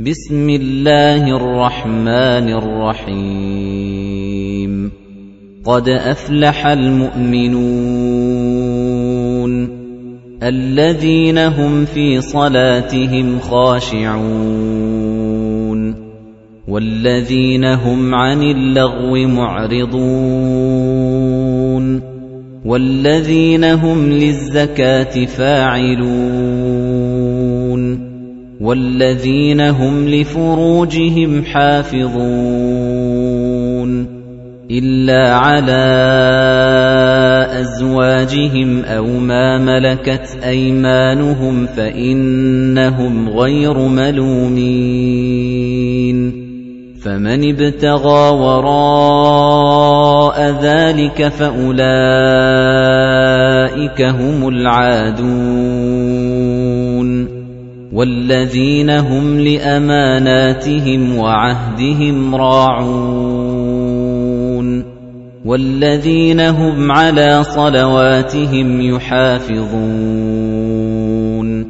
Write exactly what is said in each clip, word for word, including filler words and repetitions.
بسم الله الرحمن الرحيم قد أفلح المؤمنون الذين هم في صلاتهم خاشعون والذين هم عن اللغو معرضون والذين هم للزكاة فاعلون والذين هم لفروجهم حافظون إلا على أزواجهم أو ما ملكت أيمانهم فإنهم غير ملومين فمن ابتغى وراء ذلك فأولئك هم العادون والذين هم لأماناتهم وعهدهم راعون والذين هم على صلواتهم يحافظون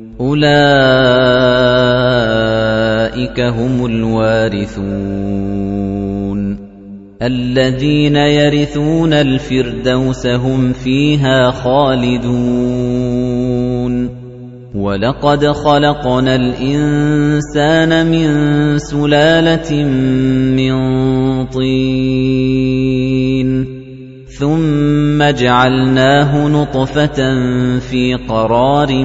أولئك هم الوارثون الذين يرثون الفردوس هم فيها خالدون وَلَقَدْ خَلَقْنَا الْإِنسَانَ مِنْ سُلَالَةٍ مِنْ طِينٍ ثُمَّ جَعَلْنَاهُ نُطْفَةً فِي قَرَارٍ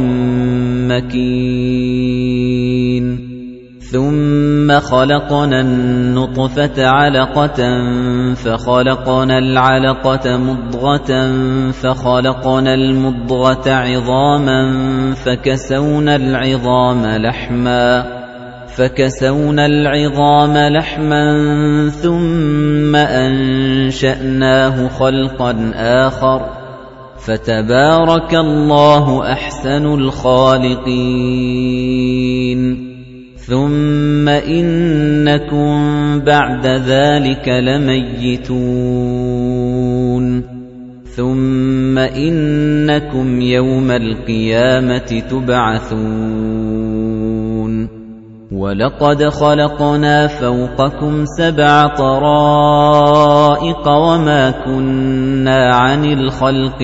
مَكِينٍ ثُمَّ خَلَقْنَا النُّطْفَةَ عَلَقَةً فَخَلَقْنَا الْعَلَقَةَ مُضْغَةً فَخَلَقْنَا الْمُضْغَةَ عِظَامًا فَكَسَوْنَا الْعِظَامَ لَحْمًا فَكَسَوْنَا الْعِظَامَ لَحْمًا ثُمَّ أَنشَأْنَاهُ خَلْقًا آخَرَ فَتَبَارَكَ اللَّهُ أَحْسَنُ الْخَالِقِينَ ثُمَّ إِنَّكُمْ بَعْدَ ذَلِكَ لَمَيِّتُونَ ثُمَّ إِنَّكُمْ يَوْمَ الْقِيَامَةِ تُبْعَثُونَ وَلَقَدْ خَلَقْنَا فَوْقَكُمْ سَبْعَ طَرَائِقَ وَمَا كُنَّا عَنِ الْخَلْقِ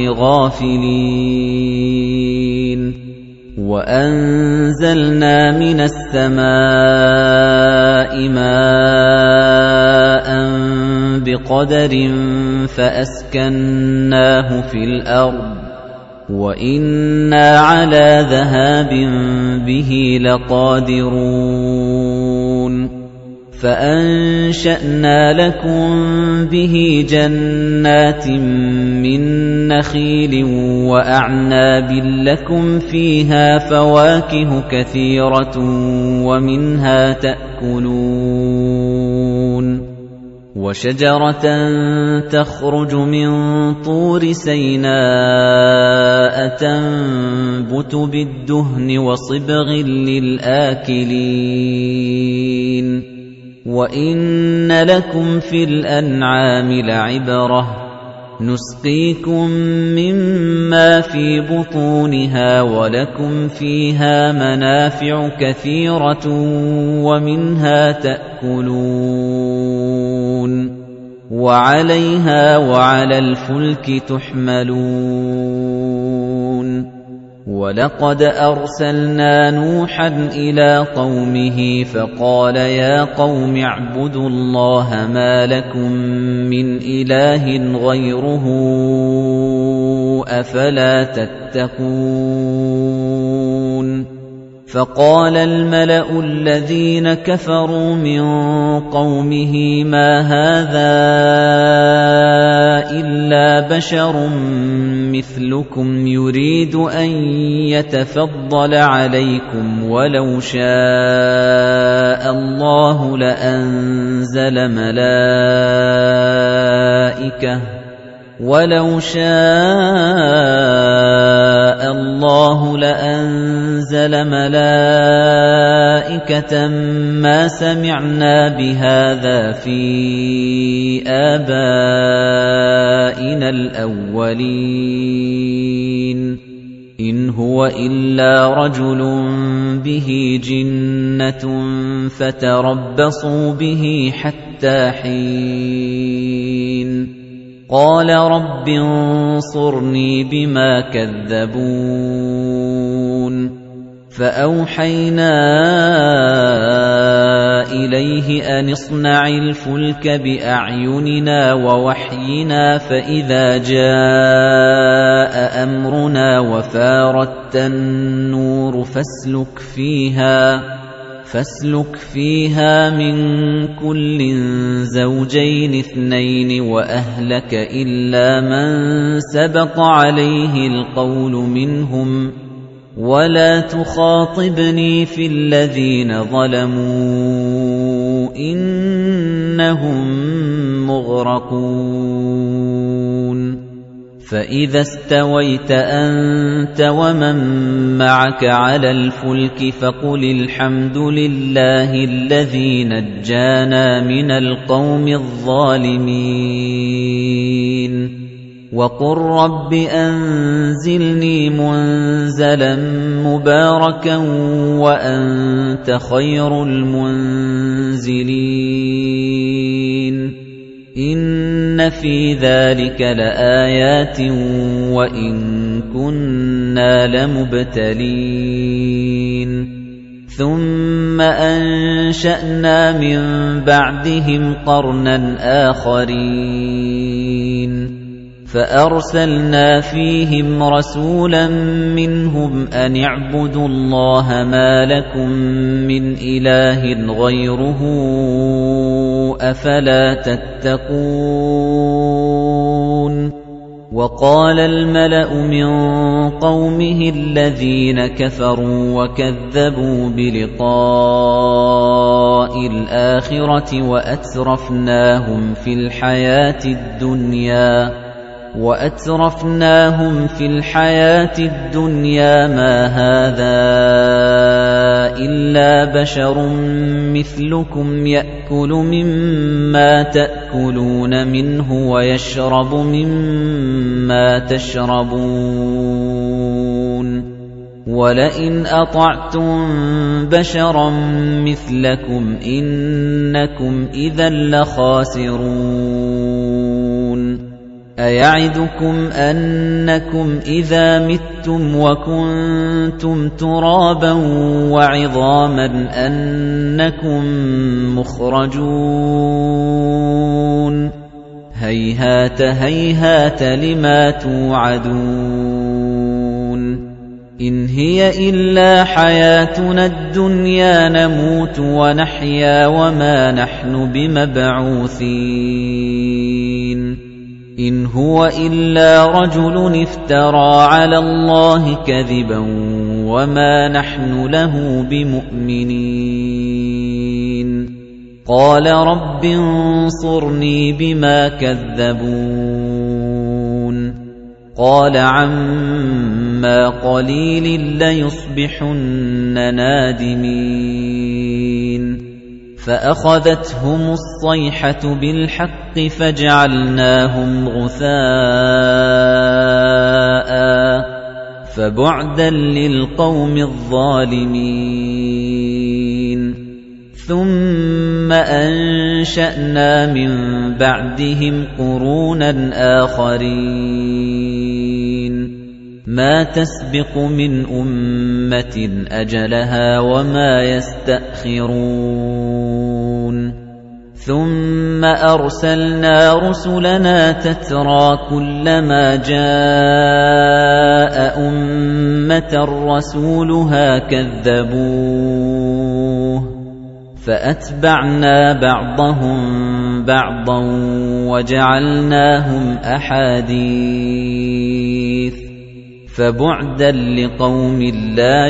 غَافِلِينَ وَأَنزَلْنَا مِنَ السَّمَاءِ مَاءً بِقَدَرٍ فَأَسْكَنَّاهُ فِي الْأَرْضِ وَإِنَّا عَلَى ذَهَابٍ بِهِ لَقَادِرُونَ فَأَنشَأْنَا لَكُم بِهِ جَنَّاتٍ مِّن نَّخِيلٍ وَأَعْنَابٍ لَّكُمْ فِيهَا فَوَاكِهُ كَثِيرَةٌ وَمِنْهَا تَأْكُلُونَ وَشَجَرَةً تَخْرُجُ مِن طُورِ سَيْنَاءَ تَنبُتُ بِالدُّهْنِ وَصِبْغٍ لِّلْآكِلِينَ وَإِنَّ لَكُمْ فِي الْأَنْعَامِ لَعِبْرَةً نُسْقِيكُم مِّمَّا فِي بُطُونِهَا وَلَكُمْ فِيهَا مَنَافِعُ كَثِيرَةٌ وَمِنْهَا تَأْكُلُونَ وَعَلَيْهَا وَعَلَى الْفُلْكِ تُحْمَلُونَ وَلَقَدْ أَرْسَلْنَا نُوحًا إِلَى قَوْمِهِ فَقَالَ يَا قَوْمِ اعْبُدُوا اللَّهَ مَا لَكُمْ مِنْ إِلَٰهٍ غَيْرُهُ أَفَلَا تَتَّقُونَ فَقَالَ الْمَلَأُ الَّذِينَ كَفَرُوا مِنْ قَوْمِهِ مَا هَذَا إِلَّا بَشَرٌ مِثْلُكُمْ يُرِيدُ أَنْ يَتَفَضَّلَ عَلَيْكُمْ وَلَوْ شَاءَ اللَّهُ لَأَنزَلَ مَلَائِكَةً وَلَوْ شَاءَ اللَّهُ لَأَنزَلَ مَلَائِكَةً مَا سَمِعْنَا بِهَذَا فِي آبَائِنَا الْأَوَّلِينَ إِنْ هُوَ إِلَّا رَجُلٌ بِهِ جِنَّةٌ فَتَرَبَّصُوا بِهِ حَتَّىٰ حِينٍ قَالَ رَبِّ انصُرْنِي بِمَا كَذَّبُونِ فَأَوْحَيْنَا إِلَيْهِ أَنِ اصْنَعِ الْفُلْكَ بِأَعْيُنِنَا وَوَحْيِنَا فَإِذَا جَاءَ أَمْرُنَا وَفَارَتِ النُّورُ فَاسْلُكْ فِيهَا فَاسْلُكْ فِيهَا مِن كُلٍّ زَوْجَيْنِ اثْنَيْنِ وَأَهْلَكَ إِلَّا مَن سَبَقَ عَلَيْهِ الْقَوْلُ مِنْهُمْ وَلَا تُخَاطِبْنِي فِي الَّذِينَ ظَلَمُوا إِنَّهُم مُّغْرَقُونَ فَإِذَا اسْتَوَيْتَ أَنتَ وَمَن مَّعَكَ عَلَى الْفُلْكِ فَقُلِ الْحَمْدُ لِلَّهِ الَّذِي نَجَّانَا مِنَ الْقَوْمِ الظَّالِمِينَ وَقُل رَّبِّ أَنزِلْنِي مُنزَلًا مُبَارَكًا وَأَنتَ خَيْرُ الْمُنزِلِينَ إِنَّ فِي ذَلِكَ لَآيَاتٍ وَإِن كُنَّا لَمُبْتَلِينَ ثُمَّ أَنشَأْنَا مِن بَعْدِهِمْ قَرْنًا آخَرِينَ فَأَرْسَلْنَا فِيهِمْ رَسُولًا مِّنْهُمْ أَنِ اعْبُدُوا اللَّهَ مَا لَكُم مِّنْ إِلَٰهٍ غَيْرُهُ أَفَلَا تَتَّقُونَ وَقَالَ الْمَلَأُ مِن قَوْمِهِ الَّذِينَ كَفَرُوا وَكَذَّبُوا بِلِقَاءِ الْآخِرَةِ وَأَتْرَفْنَاهُمْ فِي الْحَيَاةِ الدُّنْيَا وَأَتْرَفْنَاهُمْ فِي الْحَيَاةِ الدُّنْيَا مَا هَذَا إِلَّا بَشَرٌ مِثْلُكُمْ يَأْكُلُ مِمَّا تَأْكُلُونَ مِنْهُ وَيَشْرَبُ مِمَّا تَشْرَبُونَ وَلَئِنْ أَطَعْتُم بَشَرًا مِثْلَكُمْ إِنَّكُمْ إِذًا لَّخَاسِرُونَ أَيَعِدُكُمْ أَنَّكُمْ إِذَا مِتُّمْ وَكُنتُمْ تُرَابًا وَعِظَامًا أَنَّكُمْ مُخْرَجُونَ هَيْهَاتَ هَيْهَاتَ لِمَا تُوعَدُونَ إِنْ هِيَ إِلَّا حَيَاتُنَا الدُّنْيَا نَمُوتُ وَنَحْيَا وَمَا نَحْنُ بِمَبْعُوثِينَ إِنْ هُوَ إِلَّا رَجُلٌ افْتَرَىٰ عَلَى اللَّهِ كَذِبًا وَمَا نَحْنُ لَهُ بِمُؤْمِنِينَ قَالَ رَبِّ انصُرْنِي بِمَا كَذَّبُونِ قَالَ عَمَّا قَلِيلٍ لَّيُصْبِحُنَّ نَادِمِينَ فَأَخَذَتْهُمُ الصَّيْحَةُ بِالْحَقِّ فَجَعَلْنَاهُمْ غُثَاءً فَبُعْدًا لِّلْقَوْمِ الظَّالِمِينَ ثُمَّ أَنشَأْنَا مِن بَعْدِهِمْ قُرُونًا آخَرِينَ مَا تَسْبِقُ مِنْ أُمَّةٍ أَجَلَهَا وَمَا يَسْتَأْخِرُونَ ثُمَّ أَرْسَلْنَا رُسُلَنَا تَتْرَىٰ كُلَّمَا جَاءَ أُمَّةً رَّسُولُهَا كَذَّبُوهُ فَأَتْبَعْنَا بَعْضَهُم بَعْضًا وَجَعَلْنَاهُمْ أَحَادِيثَ فَبُعْدًا لِّقَوْمٍ لَّا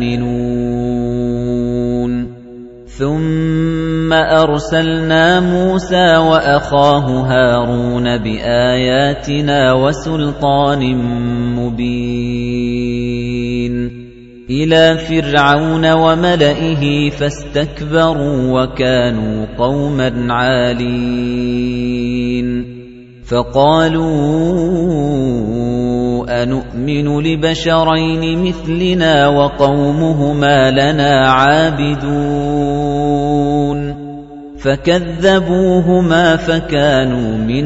يُؤْمِنُونَ ثُمَّ أَرْسَلْنَا مُوسَىٰ وَأَخَاهُ هَارُونَ بِآيَاتِنَا وَسُلْطَانٍ مُّبِينٍ إِلَىٰ فِرْعَوْنَ وَمَلَئِهِ فَاسْتَكْبَرُوا وَكَانُوا قَوْمًا عَالِينَ فَقَالُوا أَنُؤْمِنُ لِبَشَرَيْنِ مِثْلِنَا وَقَوْمُهُمَا لَنَا عَابِدُونَ فَكَذَّبُوهُمَا فَكَانُوا مِنَ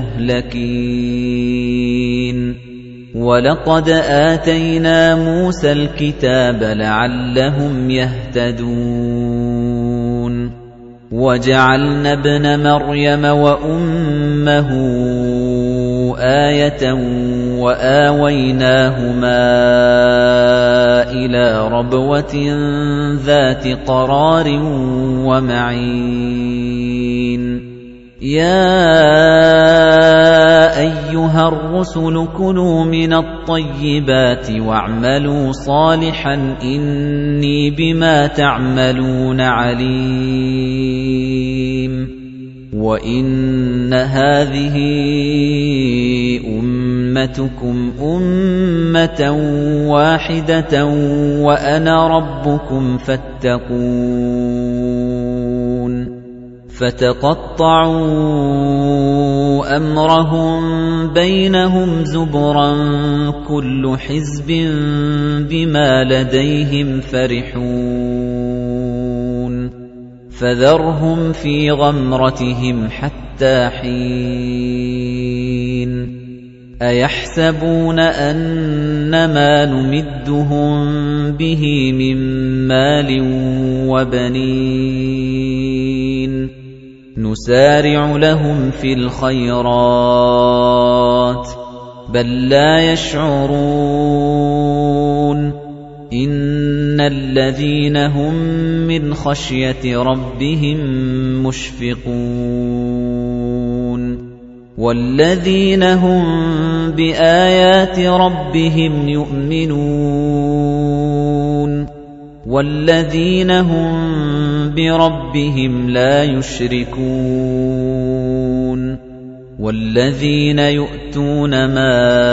الْمُهْلَكِينَ وَلَقَدْ آتَيْنَا مُوسَى الْكِتَابَ لَعَلَّهُمْ يَهْتَدُونَ وَجَعَلْنَا ابْنَ مَرْيَمَ وَأُمَّهُ آيَةً وَآوَيْنَاهُمَا إِلَى رَبْوَةٍ ذَاتِ قَرَارٍ وَمَعِينٍ يَا أَيُّهَا الرُّسُلُ كُلُوا مِنَ الطَّيِّبَاتِ وَاعْمَلُوا صَالِحًا إِنِّي بِمَا تَعْمَلُونَ عَلِيمٌ وَإِنَّ هَٰذِهِ أُمَّتُكُمْ أُمَّةً وَاحِدَةً وَأَنَا رَبُّكُمْ فَاتَّقُونِ فَتَقَطَّعُوا أَمْرَهُم بَيْنَهُمْ زُبُرًا كُلُّ حِزْبٍ بِمَا لَدَيْهِمْ فَرِحُونَ فَذَرْهُمْ فِي غَمْرَتِهِمْ حَتَّىٰ حِينٍ أَيَحْسَبُونَ أَنَّمَا نُمِدُّهُم بِهِ مِن مَّالٍ وَبَنِينَ نُسَارِعُ لَهُمْ فِي الْخَيْرَاتِ بَل لَّا يَشْعُرُونَ إِنَّ الَّذِينَ هُم مِّنْ خَشْيَةِ رَبِّهِم مُّشْفِقُونَ وَالَّذِينَ هُم بِآيَاتِ رَبِّهِمْ يُؤْمِنُونَ وَالَّذِينَ هُم بِرَبِّهِمْ لَا يُشْرِكُونَ وَالَّذِينَ يُؤْتُونَ مَا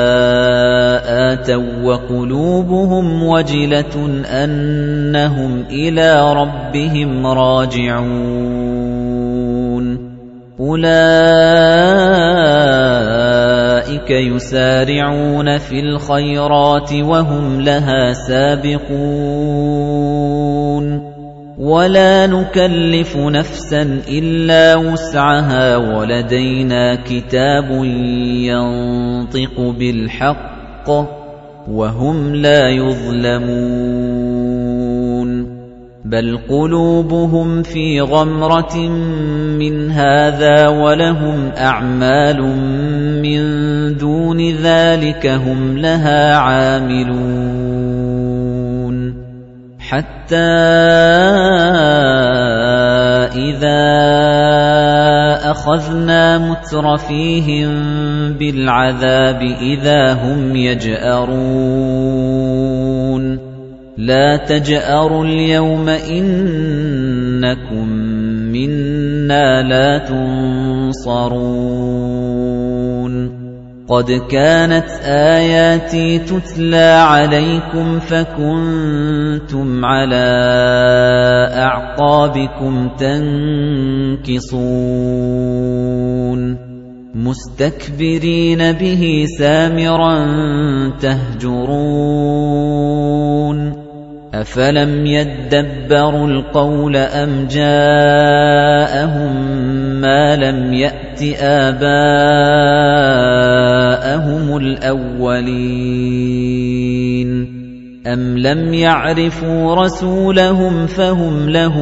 آتَوا وَقُلُوبُهُمْ وَجِلَةٌ أَنَّهُمْ إِلَىٰ رَبِّهِمْ رَاجِعُونَ أُولَئِكَ يُسَارِعُونَ فِي الْخَيْرَاتِ وَهُمْ لَهَا سَابِقُونَ وَلَا نُكَلِّفُ نَفْسًا إِلَّا وُسْعَهَا وَلَدَيْنَا كِتَابٌ يَنطِقُ بِالْحَقِّ وَهُمْ لَا يُظْلَمُونَ بَلْ قُلُوبُهُمْ فِي غَمْرَةٍ مِّنْ هَٰذَا وَلَهُمْ أَعْمَالٌ مِّن دُونِ ذَٰلِكَ هُمْ لَهَا عَامِلُونَ حَتَّىٰ إِذَا أَخَذْنَا مُتْرَفِيهِم بِالْعَذَابِ إِذَا هُمْ يَجْأَرُونَ لَا تَجْأَرُوا الْيَوْمَ إِنَّكُم مِّنَّا لَا تُنصَرُونَ قَدْ كَانَتْ آيَاتِي تُتْلَىٰ عَلَيْكُمْ فَكُنتُمْ عَلَىٰ أَعْقَابِكُمْ تَنكِصُونَ مُسْتَكْبِرِينَ بِهِ سَامِرًا تَهْجُرُونَ أَفَلَمْ يَدَّبَّرُوا الْقَوْلَ أَمْ جَاءَهُم مَّا لَمْ يَأْتِ آبَاءَهُمُ الْأَوَّلِينَ أَمْ لَمْ يَعْرِفُوا رَسُولَهُمْ فَهُمْ لَهُ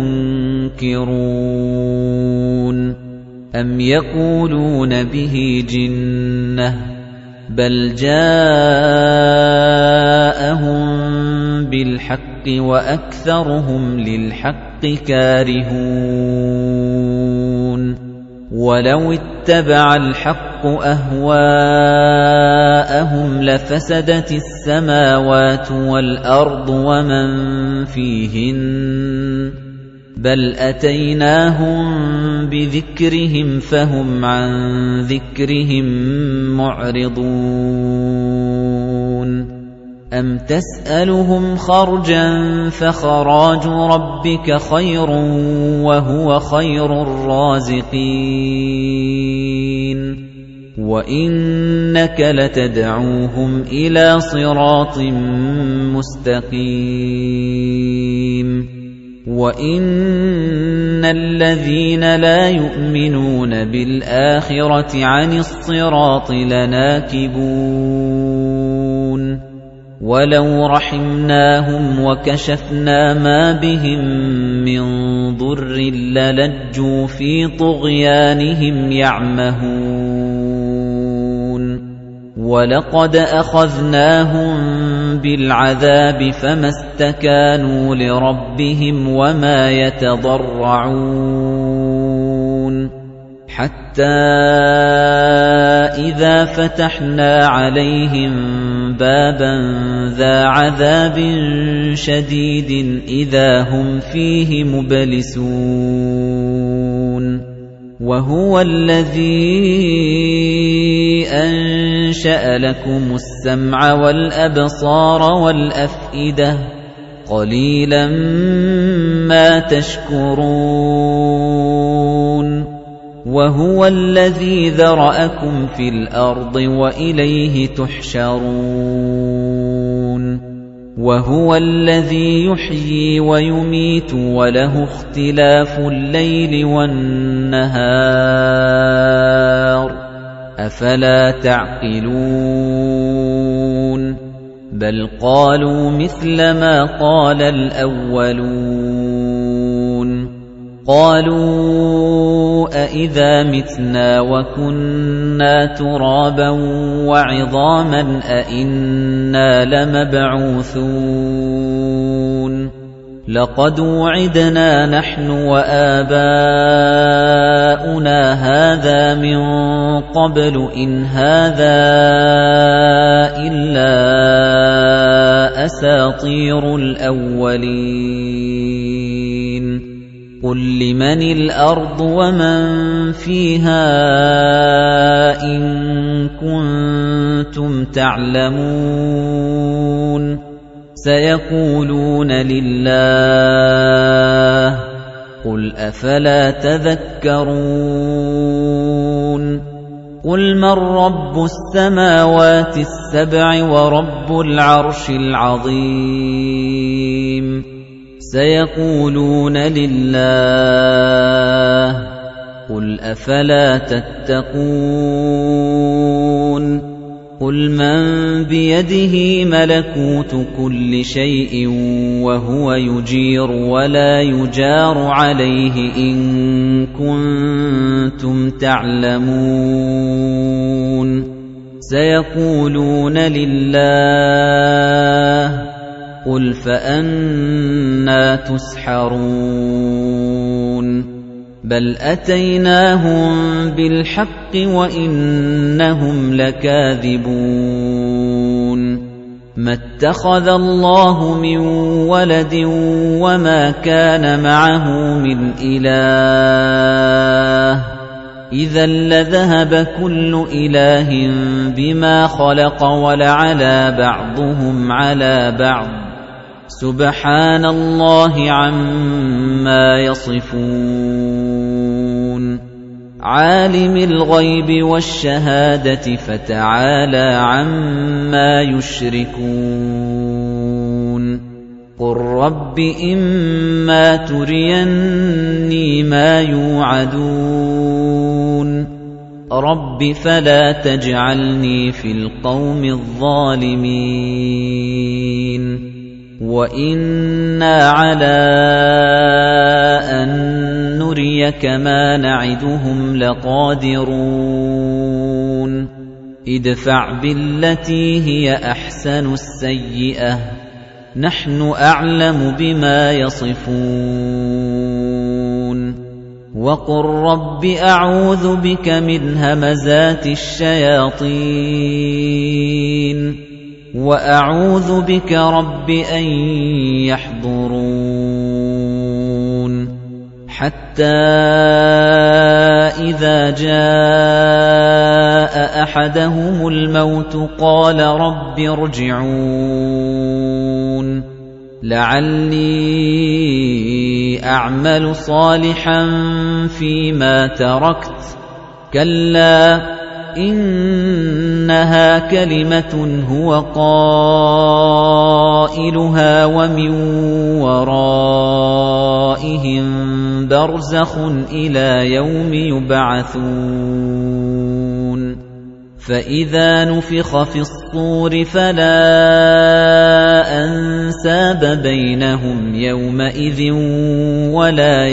مُنكِرُونَ أَمْ يَقُولُونَ بِهِ جِنَّةٌ بَلْ جَاءَهُم بِالْحَقِّ وَأَكْثَرُهُمْ لِلْحَقِّ كَارِهُونَ وَلَوِ اتَّبَعَ الْحَقُّ أَهْوَاءَهُمْ لَفَسَدَتِ السَّمَاوَاتُ وَالْأَرْضُ وَمَن فِيهِنَّ بَلْ أَتَيْنَاهُم بِذِكْرِهِمْ فَهُمْ عَن ذِكْرِهِم مُّعْرِضُونَ أَمْ تَسْأَلُهُمْ خَرْجًا فَخَرَاجُ رَبِّكَ خَيْرٌ وَهُوَ خَيْرُ الرَّازِقِينَ وَإِنَّكَ لَتَدْعُوهُمْ إِلَى صِرَاطٍ مُّسْتَقِيمٍ وَإِنَّ الَّذِينَ لَا يُؤْمِنُونَ بِالْآخِرَةِ عَنِ الصِّرَاطِ لَنَاكِبُونَ وَلَوْ رَحِمْنَاهُمْ وَكَشَفْنَا مَا بِهِم مِّن ضُرٍّ لَّلَجُّوا فِي طُغْيَانِهِمْ يَعْمَهُونَ وَلَقَدْ أَخَذْنَاهُم بِالْعَذَابِ فَمَا اسْتَكَانُوا لِرَبِّهِمْ وَمَا يَتَضَرَّعُونَ حَتَّى إِذَا فَتَحْنَا عَلَيْهِم بَابًا ذَا عَذَابٍ شَدِيدٍ إِذَا هُمْ فِيهِ مُبْلِسُونَ وَهُوَ الَّذِي أَنشَأَ لَكُمُ السَّمْعَ وَالْأَبْصَارَ وَالْأَفْئِدَةَ قَلِيلًا مَا تَشْكُرُونَ وَهُوَ الَّذِي ذَرَأَكُمْ فِي الْأَرْضِ وَإِلَيْهِ تُحْشَرُونَ وَهُوَ الَّذِي يُحْيِي وَيُمِيتُ وَلَهُ اخْتِلَافُ اللَّيْلِ وَالنَّهَارِ أَفَلَا تَعْقِلُونَ بَلْ قَالُوا مِثْلَ مَا قَالَ الْأَوَّلُونَ قَالُوا أَإِذَا مِتْنَا وَكُنَّا تُرَابًا وَعِظَامًا أَإِنَّا لَمَبْعُوثُونَ لَقَدْ وُعِدْنَا نَحْنُ وَآبَاؤُنَا هَذَا مِن قَبْلُ إِنْ هَذَا إِلَّا أَسَاطِيرُ الْأَوَّلِينَ قُل لِّمَنِ الْأَرْضُ وَمَن فِيهَا إِن كُنتُمْ تَعْلَمُونَ سَيَقُولُونَ لِلَّهِ قُلْ أَفَلَا تَذَكَّرُونَ قُلْ مَن رَّبُّ السَّمَاوَاتِ السَّبْعِ وَرَبُّ الْعَرْشِ الْعَظِيمِ سَيَقُولُونَ لِلَّهِ قُلْ أَفَلَا تَتَّقُونَ قُلْ مَن بِيَدِهِ مَلَكُوتُ كُلِّ شَيْءٍ وَهُوَ يُجِيرُ وَلَا يُجَارُ عَلَيْهِ إِن كُنتُمْ تَعْلَمُونَ سَيَقُولُونَ لِلَّهِ قُلْ فَأَنَّىٰ تُسْحَرُونَ بَلْ أَتَيْنَاهُم بِالْحَقِّ وَإِنَّهُمْ لَكَاذِبُونَ مَا اتَّخَذَ اللَّهُ مِن وَلَدٍ وَمَا كَانَ مَعَهُ مِنْ إِلَٰهٍ إِذًا لَّذَهَبَ كُلُّ إِلَٰهٍ بِمَا خَلَقَ وَلَعَلَا بَعْضُهُمْ عَلَىٰ بَعْضٍ سُبْحَانَ اللَّهِ عَمَّا يَصِفُونَ عَالِمِ الْغَيْبِ وَالشَّهَادَةِ فَتَعَالَىٰ عَمَّا يُشْرِكُونَ قُل رَّبِّ إِمَّا تُرِيَنِّي مَا يُوعَدُونَ رَبِّ فَلَا تَجْعَلْنِي فِي الْقَوْمِ الظَّالِمِينَ وَإِنَّا عَلَىٰ أَن نُّرِيَكَ مَا نَعِدُهُمْ لَقَادِرُونَ ادْفَعْ بِالَّتِي هِيَ أَحْسَنُ السَّيِّئَةَ نَحْنُ أَعْلَمُ بِمَا يَصِفُونَ وَقُل رَّبِّ أَعُوذُ بِكَ مِنْ هَمَزَاتِ الشَّيَاطِينِ وَأَعُوذُ بِكَ رَبِّ أَن يَحْضُرُونِ حَتَّى إِذَا جَاءَ أَحَدَهُمُ الْمَوْتُ قَالَ رَبِّ ارْجِعُونِ لَعَلِّي أَعْمَلُ صَالِحًا فِيمَا تَرَكْتُ كَلَّا إِنَّهَا كَلِمَةٌ هُوَ قَائِلُهَا وَمِن وَرَائِهِم بَرْزَخٌ إِلَىٰ يَوْمِ يُبْعَثُونَ فَإِذَا نُفِخَ فِي الصُّورِ فَلَا أَنسَابَ بَيْنَهُمْ يَوْمَئِذٍ وَلَا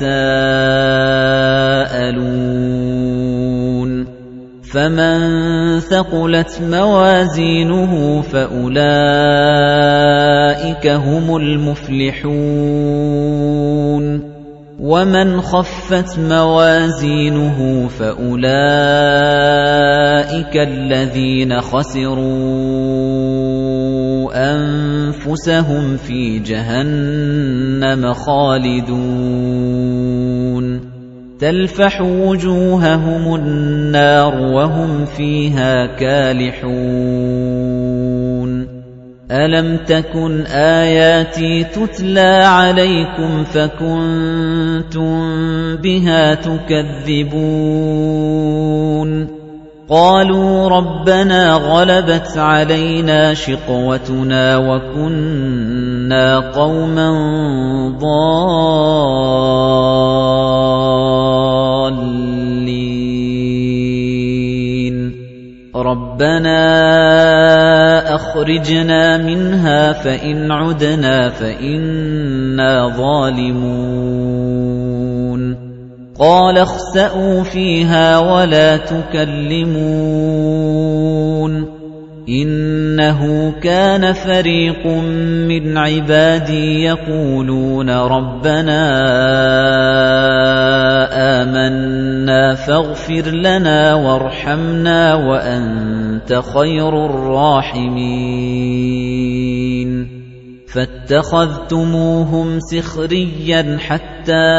يَتَسَاءَلُونَ فَمَن ثَقُلَتْ مَوَازِينُهُ فَأُولَٰئِكَ هُمُ الْمُفْلِحُونَ وَمَنْ خَفَّتْ مَوَازِينُهُ فَأُولَٰئِكَ الَّذِينَ خَسِرُوا أَنفُسَهُمْ فِي جَهَنَّمَ خَالِدُونَ تَلْفَحُ وُجُوهَهُمُ النَّارُ وَهُمْ فِيهَا كَالِحُونَ أَلَمْ تَكُنْ آيَاتِي تُتْلَى عَلَيْكُمْ فَكُنتُم بِهَا تُكَذِّبُونَ قَالُوا رَبَّنَا غَلَبَتْ عَلَيْنَا شِقْوَتُنَا وَكُنَّا قَوْمًا ضَالِّينَ رَبَّنَا أَخْرِجْنَا مِنْهَا فَإِنْ عُدْنَا فَإِنَّا ظَالِمُونَ قَالَ اخْسَئُوا فِيهَا وَلَا تُكَلِّمُونِ إِنَّهُ كَانَ فَرِيقٌ مِّنْ عِبَادِي يَقُولُونَ رَبَّنَا آمَنَّا فَاغْفِرْ لَنَا وَارْحَمْنَا وَأَنتَ خَيْرُ الرَّاحِمِينَ فَاتَّخَذْتُمُوهُمْ سِخْرِيًّا حَتَّى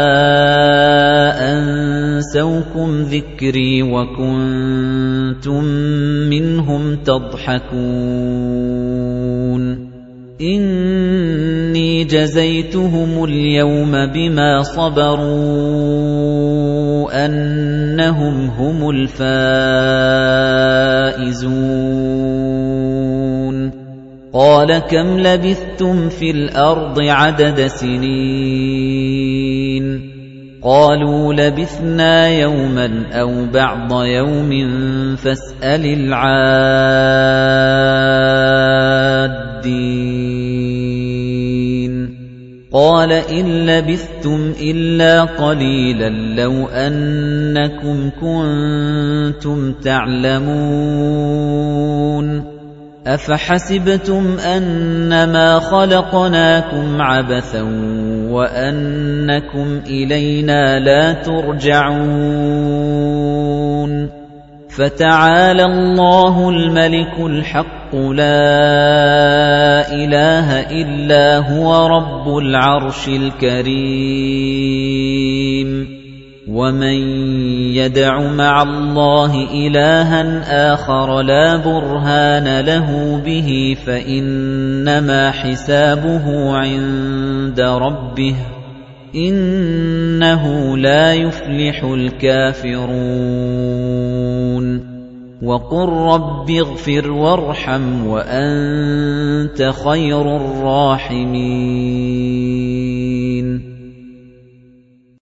أَنسَوْكُمْ ذِكْرِي وَكُنتُم مِّنْهُمْ تَضْحَكُونَ إِنِّي جَزَيْتُهُمُ الْيَوْمَ بِمَا صَبَرُوا أَنَّهُمْ هُمُ الْفَائِزُونَ قَالَ كَمْ لَبِثْتُمْ فِي الْأَرْضِ عَدَدَ سِنِينَ قَالُوا لَبِثْنَا يَوْمًا أَوْ بَعْضَ يَوْمٍ فَاسْأَلِ الْعَادِّينَ قَالَ إِن لَّبِثْتُمْ إِلَّا قَلِيلًا لَّوْ أَنَّكُمْ كُنتُمْ تَعْلَمُونَ أَفَحَسِبْتُمْ أَنَّمَا خَلَقْنَاكُمْ عَبَثًا وَأَنَّكُمْ إِلَيْنَا لَا تُرْجَعُونَ فَتَعَالَى اللَّهُ الْمَلِكُ الْحَقُّ لَا إِلَٰهَ إِلَّا هُوَ رَبُّ الْعَرْشِ الْكَرِيمِ وَمَن يَدْعُ مَعَ اللَّهِ إِلَٰهًا آخَرَ لَا بُرْهَانَ لَهُ بِهِ فَإِنَّمَا حِسَابُهُ عِندَ رَبِّهِ إِنَّهُ لَا يُفْلِحُ الْكَافِرُونَ وَقُل رَّبِّ اغْفِرْ وَارْحَمْ وَأَنتَ خَيْرُ الرَّاحِمِينَ